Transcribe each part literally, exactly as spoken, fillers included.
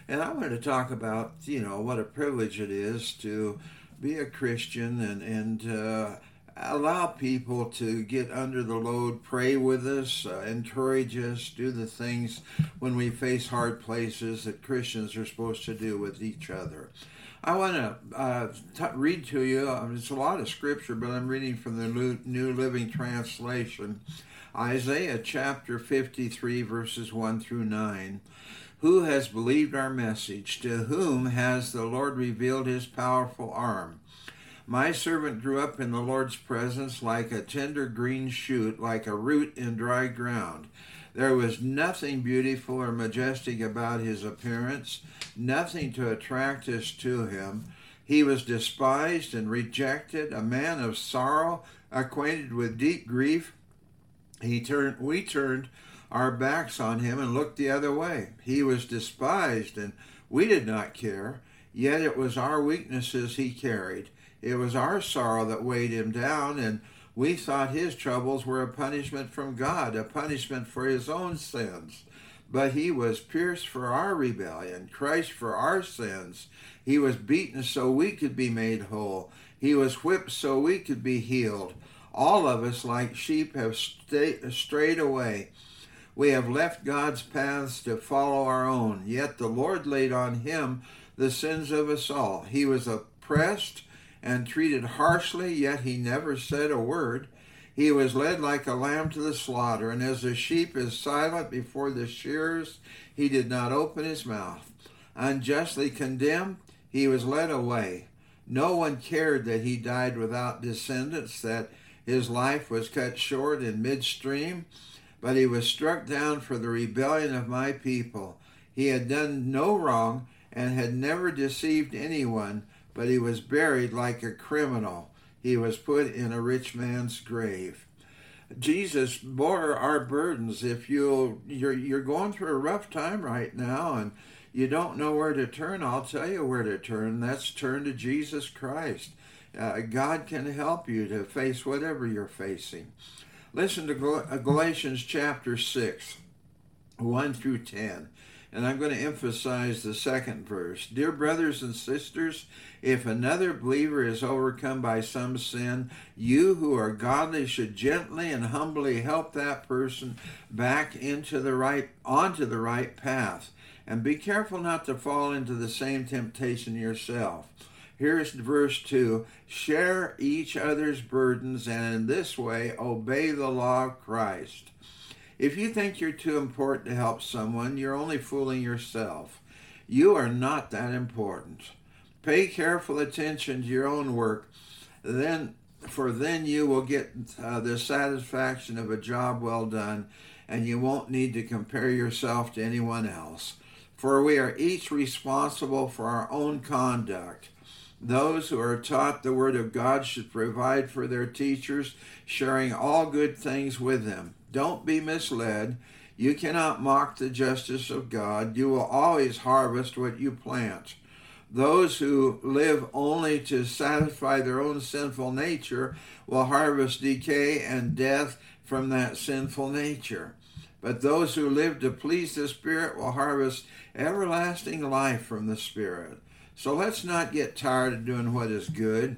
And I want to talk about, you know, what a privilege it is to be a Christian and, and uh, allow people to get under the load, pray with us, uh, encourage us, do the things when we face hard places that Christians are supposed to do with each other. I want to uh, t- read to you, um, it's a lot of scripture, but I'm reading from the New Living Translation. Isaiah chapter fifty-three, verses one through nine. Who has believed our message? To whom has the Lord revealed his powerful arm? My servant grew up in the Lord's presence like a tender green shoot, like a root in dry ground. There was nothing beautiful or majestic about his appearance, nothing to attract us to him. He was despised and rejected, a man of sorrow, acquainted with deep grief. He turned, we turned our backs on him and looked the other way. He was despised, and we did not care. Yet it was our weaknesses he carried. It was our sorrow that weighed him down, and we thought his troubles were a punishment from God, a punishment for his own sins. But he was pierced for our rebellion, crushed for our sins. He was beaten so we could be made whole. He was whipped so we could be healed. All of us, like sheep, have strayed away. We have left God's paths to follow our own. Yet the Lord laid on him the sins of us all. He was oppressed and treated harshly, yet he never said a word. He was led like a lamb to the slaughter, and as a sheep is silent before the shearers, he did not open his mouth. Unjustly condemned, he was led away. No one cared that he died without descendants, that his life was cut short in midstream, but he was struck down for the rebellion of my people. He had done no wrong and had never deceived anyone, but he was buried like a criminal. He was put in a rich man's grave. Jesus bore our burdens. If you you're you're going through a rough time right now and you don't know where to turn, I'll tell you where to turn. That's turn to Jesus Christ. Uh, God can help you to face whatever you're facing. Listen to Gal- Galatians chapter six, one through ten. And I'm going to emphasize the second verse. Dear brothers and sisters, if another believer is overcome by some sin, you who are godly should gently and humbly help that person back into the right, onto the right path. And be careful not to fall into the same temptation yourself. Here's verse two. Share each other's burdens, and in this way obey the law of Christ. If you think you're too important to help someone, you're only fooling yourself. You are not that important. Pay careful attention to your own work, then, for then you will get uh, the satisfaction of a job well done, and you won't need to compare yourself to anyone else. For we are each responsible for our own conduct. Those who are taught the Word of God should provide for their teachers, sharing all good things with them. Don't be misled. You cannot mock the justice of God. You will always harvest what you plant. Those who live only to satisfy their own sinful nature will harvest decay and death from that sinful nature. But those who live to please the Spirit will harvest everlasting life from the Spirit. So let's not get tired of doing what is good.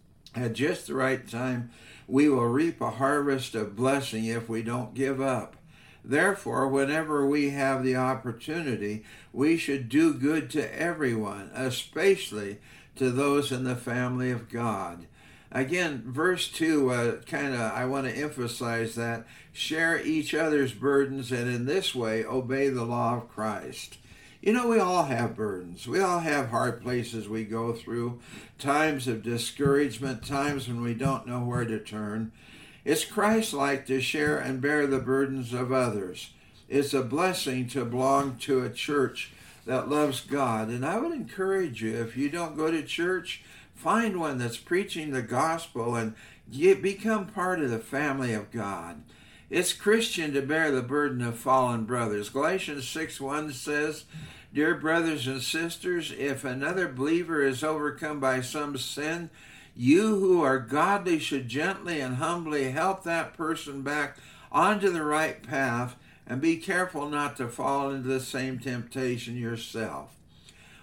At just the right time, we will reap a harvest of blessing if we don't give up. Therefore, whenever we have the opportunity, we should do good to everyone, especially to those in the family of God. Again, verse two, uh, kind of, I want to emphasize that. Share each other's burdens, and in this way, obey the law of Christ. You know, we all have burdens. We all have hard places we go through, times of discouragement, times when we don't know where to turn. It's Christ-like to share and bear the burdens of others. It's a blessing to belong to a church that loves God. And I would encourage you, if you don't go to church, find one that's preaching the gospel and get, become part of the family of God. It's Christian to bear the burden of fallen brothers. Galatians six one says, Dear brothers and sisters, if another believer is overcome by some sin, you who are godly should gently and humbly help that person back onto the right path, and be careful not to fall into the same temptation yourself.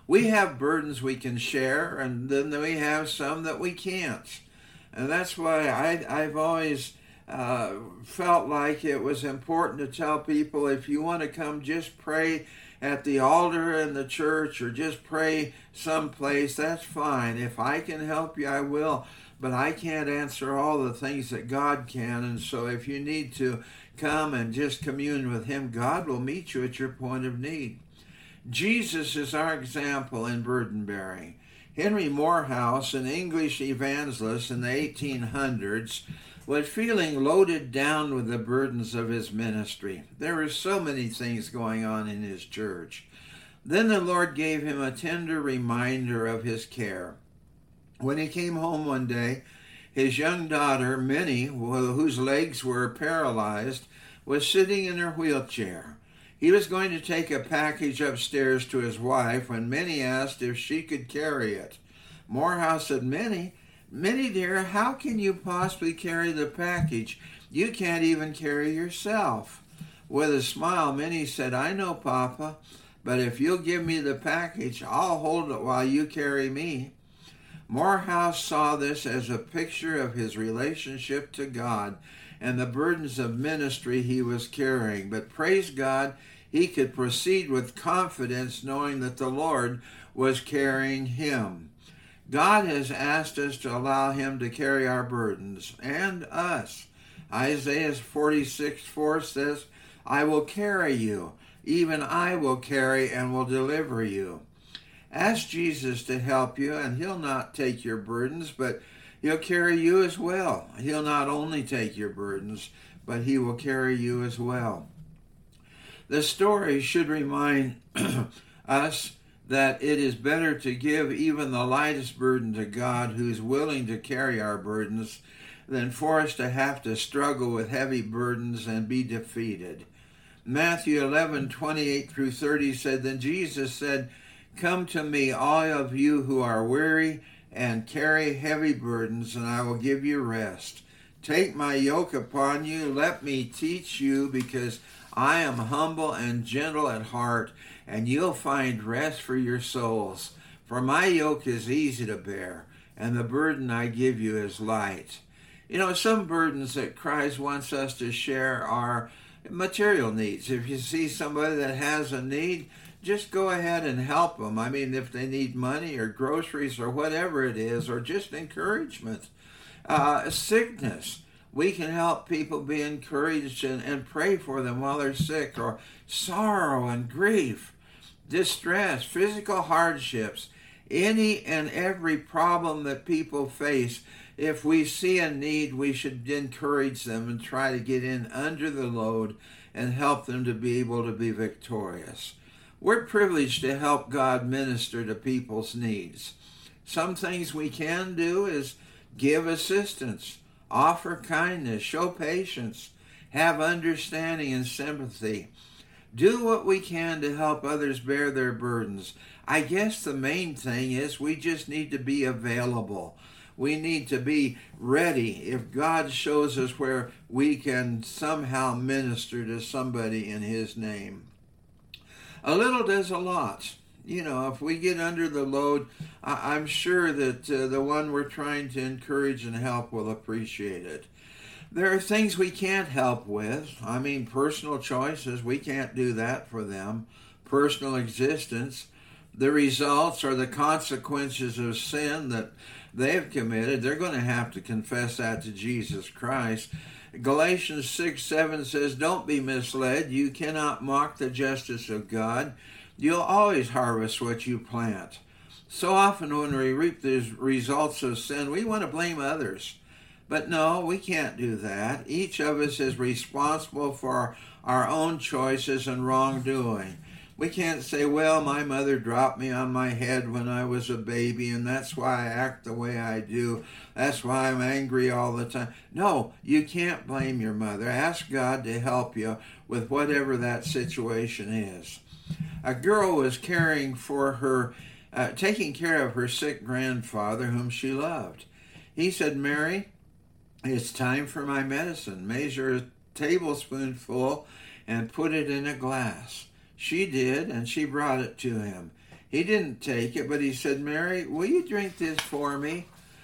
We have burdens we can share, and then we have some that we can't. And that's why I, I've always uh, felt like it was important to tell people, if you want to come just pray at the altar in the church or just pray someplace, that's fine. If I can help you, I will. But I can't answer all the things that God can. And so if you need to come and just commune with Him, God will meet you at your point of need. Jesus is our example in burden bearing. Henry Morehouse, an English evangelist in the eighteen hundreds, was feeling loaded down with the burdens of his ministry. There were so many things going on in his church. Then the Lord gave him a tender reminder of His care. When he came home one day, his young daughter, Minnie, whose legs were paralyzed, was sitting in her wheelchair. He was going to take a package upstairs to his wife when Minnie asked if she could carry it. Morehouse said, Minnie, Minnie dear, how can you possibly carry the package? You can't even carry yourself. With a smile, Minnie said, I know, Papa, but if you'll give me the package, I'll hold it while you carry me. Morehouse saw this as a picture of his relationship to God and the burdens of ministry he was carrying. But praise God, he could proceed with confidence knowing that the Lord was carrying him. God has asked us to allow Him to carry our burdens, and us. Isaiah forty-six four says, I will carry you, even I will carry and will deliver you. Ask Jesus to help you, and He'll not take your burdens, but He'll carry you as well. He'll not only take your burdens, but He will carry you as well. The story should remind us that it is better to give even the lightest burden to God, who's willing to carry our burdens, than for us to have to struggle with heavy burdens and be defeated. Matthew eleven twenty-eight through thirty said, Then Jesus said, Come to me, all of you who are weary and carry heavy burdens, and I will give you rest. Take my yoke upon you, let me teach you, because I am humble and gentle at heart, and you'll find rest for your souls. For my yoke is easy to bear, and the burden I give you is light. You know, some burdens that Christ wants us to share are material needs. If you see somebody that has a need, just go ahead and help them. I mean, if they need money or groceries or whatever it is, or just encouragement. Uh, sickness. We can help people be encouraged and, and pray for them while they're sick, or sorrow and grief. Distress, physical hardships, any and every problem that people face. If we see a need, we should encourage them and try to get in under the load and help them to be able to be victorious. We're privileged to help God minister to people's needs. Some things we can do is give assistance, offer kindness, show patience, have understanding and sympathy. Do what we can to help others bear their burdens. I guess the main thing is we just need to be available. We need to be ready if God shows us where we can somehow minister to somebody in His name. A little does a lot. You know, if we get under the load, I'm sure that uh, the one we're trying to encourage and help will appreciate it. There are things we can't help with. I mean, personal choices, we can't do that for them. Personal existence, the results or the consequences of sin that they've committed, they're going to have to confess that to Jesus Christ. Galatians six seven says, Don't be misled. You cannot mock the justice of God. You'll always harvest what you plant. So often when we reap the results of sin, we want to blame others. But no, we can't do that. Each of us is responsible for our own choices and wrongdoing. We can't say, well, my mother dropped me on my head when I was a baby, and that's why I act the way I do. That's why I'm angry all the time. No, you can't blame your mother. Ask God to help you with whatever that situation is. A girl was caring for her, uh, taking care of her sick grandfather whom she loved. He said, Mary, it's time for my medicine. Measure a tablespoonful and put it in a glass. She did, and she brought it to him. He didn't take it, but he said, Mary, will you drink this for me?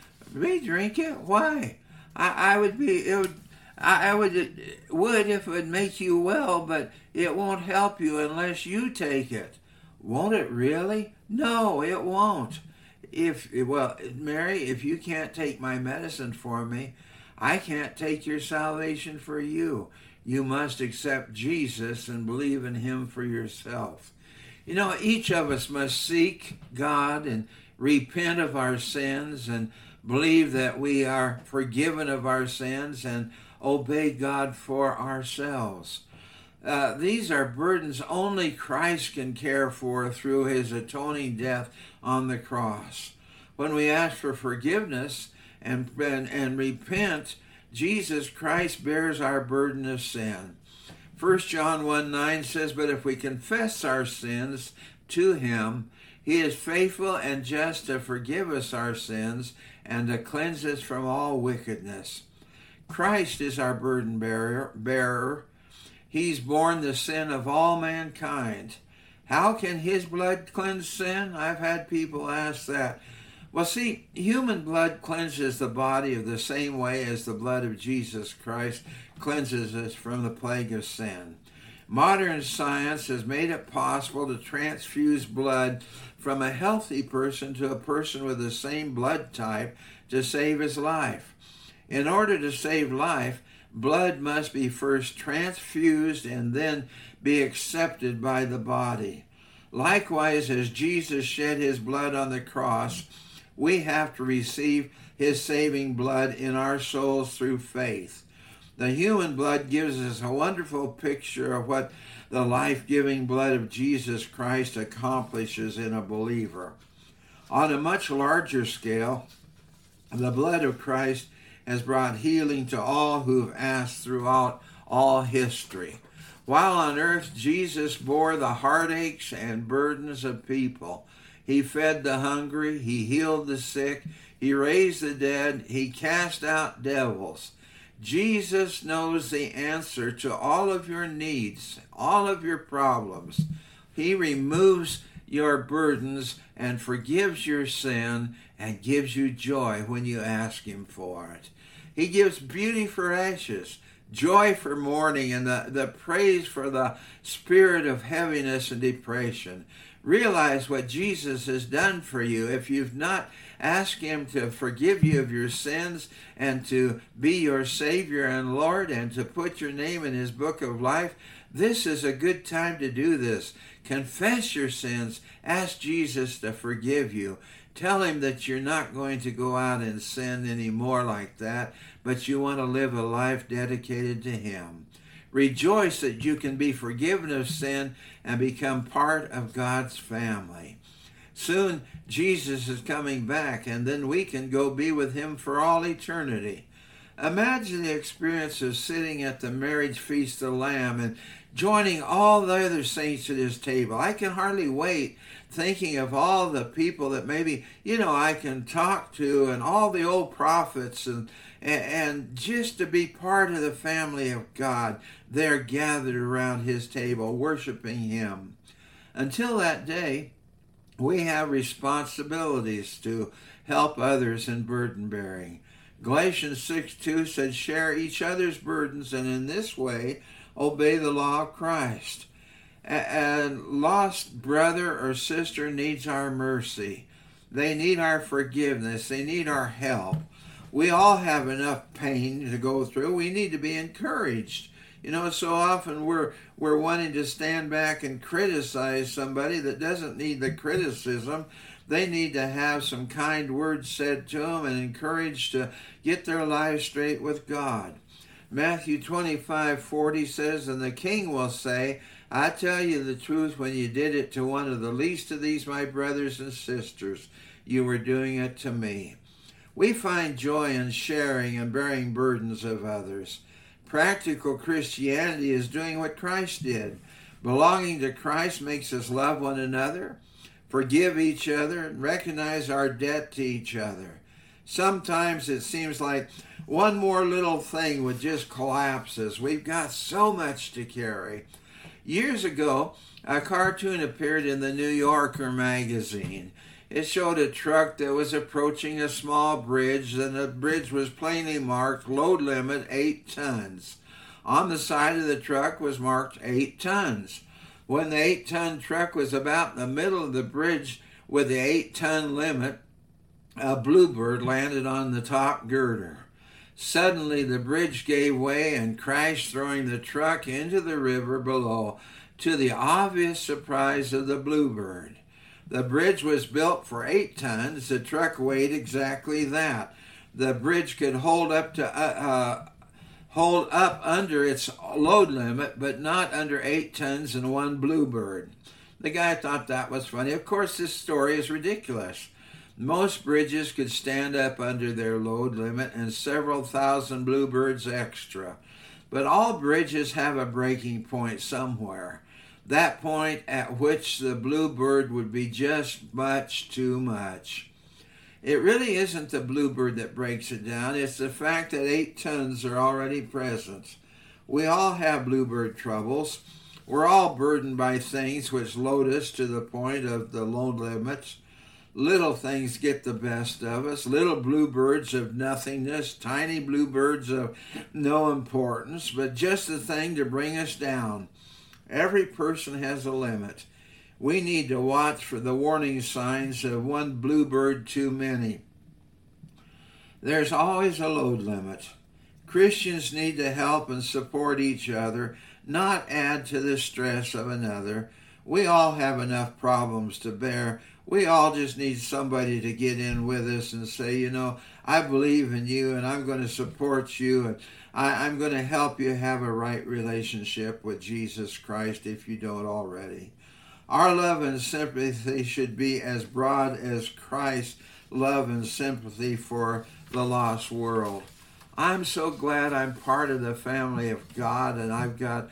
Me drink it? Why? I, I would be, it would, I, I would, it would if it would make you well, but it won't help you unless you take it. Won't it really? No, it won't. If, well, Mary, if you can't take my medicine for me, I can't take your salvation for you. You must accept Jesus and believe in him for yourself. You know, each of us must seek God and repent of our sins and believe that we are forgiven of our sins and obey God for ourselves. Uh, these are burdens only Christ can care for through his atoning death on the cross. When we ask for forgiveness and, and, and repent, Jesus Christ bears our burden of sin. First John one nine says, but if we confess our sins to him, he is faithful and just to forgive us our sins and to cleanse us from all wickedness. Christ is our burden bearer. bearer. He's borne the sin of all mankind. How can his blood cleanse sin? I've had people ask that. Well, see, human blood cleanses the body of the same way as the blood of Jesus Christ cleanses us from the plague of sin. Modern science has made it possible to transfuse blood from a healthy person to a person with the same blood type to save his life. In order to save life, blood must be first transfused and then be accepted by the body. Likewise, as Jesus shed his blood on the cross, we have to receive his saving blood in our souls through faith. The human blood gives us a wonderful picture of what the life-giving blood of Jesus Christ accomplishes in a believer. On a much larger scale, the blood of Christ has brought healing to all who've asked throughout all history. While on earth, Jesus bore the heartaches and burdens of people. He fed the hungry, he healed the sick, he raised the dead, he cast out devils. Jesus knows the answer to all of your needs, all of your problems. He removes your burdens and forgives your sin and gives you joy when you ask him for it. He gives beauty for ashes, joy for mourning, and the, the praise for the spirit of heaviness and depression. Realize what Jesus has done for you. If you've not asked him to forgive you of your sins and to be your Savior and Lord and to put your name in his book of life, this is a good time to do this. Confess your sins. Ask Jesus to forgive you. Tell him that you're not going to go out and sin anymore like that, but you want to live a life dedicated to him. Rejoice that you can be forgiven of sin and become part of God's family. Soon, Jesus is coming back, and then we can go be with him for all eternity. Imagine the experience of sitting at the marriage feast of the Lamb and joining all the other saints at his table. I can hardly wait thinking of all the people that maybe, you know, I can talk to and all the old prophets and and just to be part of the family of God. They're gathered around his table, worshiping him. Until that day, we have responsibilities to help others in burden bearing. Galatians six two said, share each other's burdens, and in this way, obey the law of Christ. A lost brother or sister needs our mercy. They need our forgiveness. They need our help. We all have enough pain to go through. We need to be encouraged. You know, so often we're we're wanting to stand back and criticize somebody that doesn't need the criticism. They need to have some kind words said to them and encouraged to get their lives straight with God. Matthew twenty-five forty says, and the king will say, I tell you the truth, when you did it to one of the least of these my brothers and sisters, you were doing it to me. We find joy in sharing and bearing burdens of others. Practical Christianity is doing what Christ did. Belonging to Christ makes us love one another, forgive each other, and recognize our debt to each other. Sometimes it seems like one more little thing would just collapse us. We've got so much to carry. Years ago, a cartoon appeared in the New Yorker magazine. It showed a truck that was approaching a small bridge, and the bridge was plainly marked load limit eight tons. On the side of the truck was marked eight tons. When the eight-ton truck was about in the middle of the bridge with the eight-ton limit, a bluebird landed on the top girder. Suddenly, the bridge gave way and crashed, throwing the truck into the river below, to the obvious surprise of the bluebird. The bridge was built for eight tons. The truck weighed exactly that. The bridge could hold up to uh, uh, hold up under its load limit, but not under eight tons and one bluebird. The guy thought that was funny. Of course, this story is ridiculous. Most bridges could stand up under their load limit and several thousand bluebirds extra. But all bridges have a breaking point somewhere. That point at which the bluebird would be just much too much. It really isn't the bluebird that breaks it down. It's the fact that eight tons are already present. We all have bluebird troubles. We're all burdened by things which load us to the point of the load limits. Little things get the best of us. Little bluebirds of nothingness, tiny bluebirds of no importance, but just the thing to bring us down. Every person has a limit. We need to watch for the warning signs of one bluebird too many. There's always a load limit. Christians need to help and support each other, not add to the stress of another. We all have enough problems to bear. We all just need somebody to get in with us and say, you know, I believe in you and I'm going to support you and I, I'm going to help you have a right relationship with Jesus Christ if you don't already. Our love and sympathy should be as broad as Christ's love and sympathy for the lost world. I'm so glad I'm part of the family of God and I've got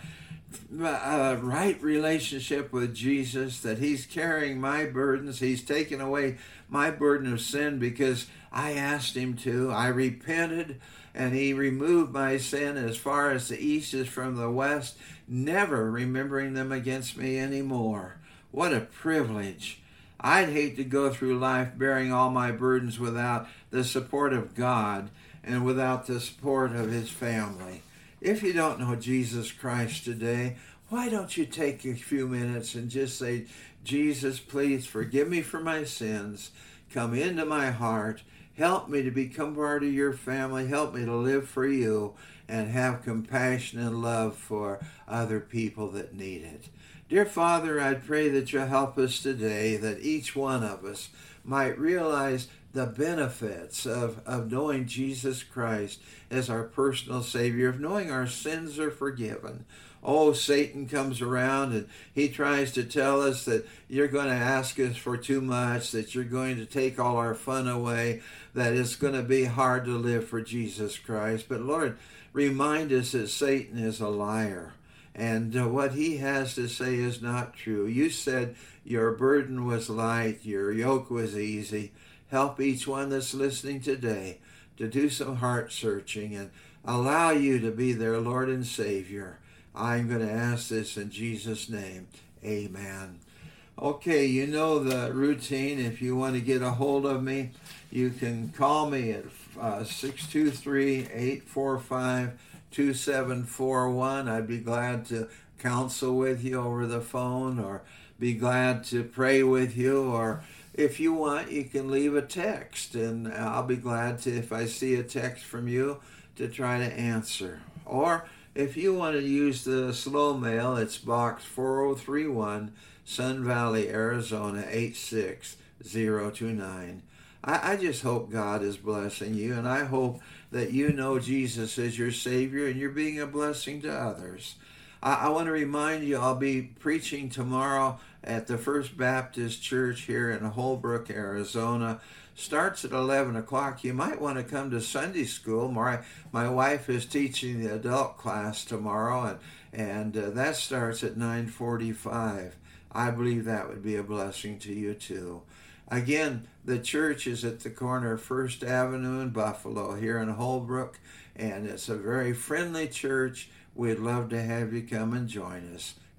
a right relationship with Jesus, that he's carrying my burdens. He's taken away my burden of sin because I asked him to. I repented and he removed my sin as far as the east is from the west, never remembering them against me anymore. What a privilege. I'd hate to go through life bearing all my burdens without the support of God and without the support of his family. If you don't know Jesus Christ today, why don't you take a few minutes and just say, Jesus, please forgive me for my sins. Come into my heart. Help me to become part of your family. Help me to live for you and have compassion and love for other people that need it. Dear Father, I pray that you'll help us today, that each one of us might realize the benefits of, of knowing Jesus Christ as our personal Savior, of knowing our sins are forgiven. Oh, Satan comes around and he tries to tell us that you're going to ask us for too much, that you're going to take all our fun away, that it's going to be hard to live for Jesus Christ. But Lord, remind us that Satan is a liar. And uh, what he has to say is not true. You said your burden was light, your yoke was easy. Help each one that's listening today to do some heart searching and allow you to be their Lord and Savior. I'm going to ask this in Jesus' name. Amen. Okay, you know the routine. If you want to get a hold of me, you can call me at uh, six two three, eight four five, two seven four one. I'd be glad to counsel with you over the phone or be glad to pray with you, or if you want, you can leave a text, and I'll be glad to, if I see a text from you, to try to answer. Or if you want to use the slow mail, it's box four oh three one, Sun Valley, Arizona, eight six zero two nine. I, I just hope God is blessing you, and I hope that you know Jesus as your Savior and you're being a blessing to others. I, I want to remind you, I'll be preaching tomorrow at the First Baptist Church here in Holbrook, Arizona. Starts at eleven o'clock. You might want to come to Sunday school. My, my wife is teaching the adult class tomorrow, and, and uh, that starts at nine forty-five. I believe that would be a blessing to you too. Again, the church is at the corner of First Avenue and Buffalo here in Holbrook, and it's a very friendly church. We'd love to have you come and join us.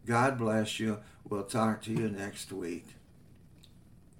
God bless you. We'll talk to you next week.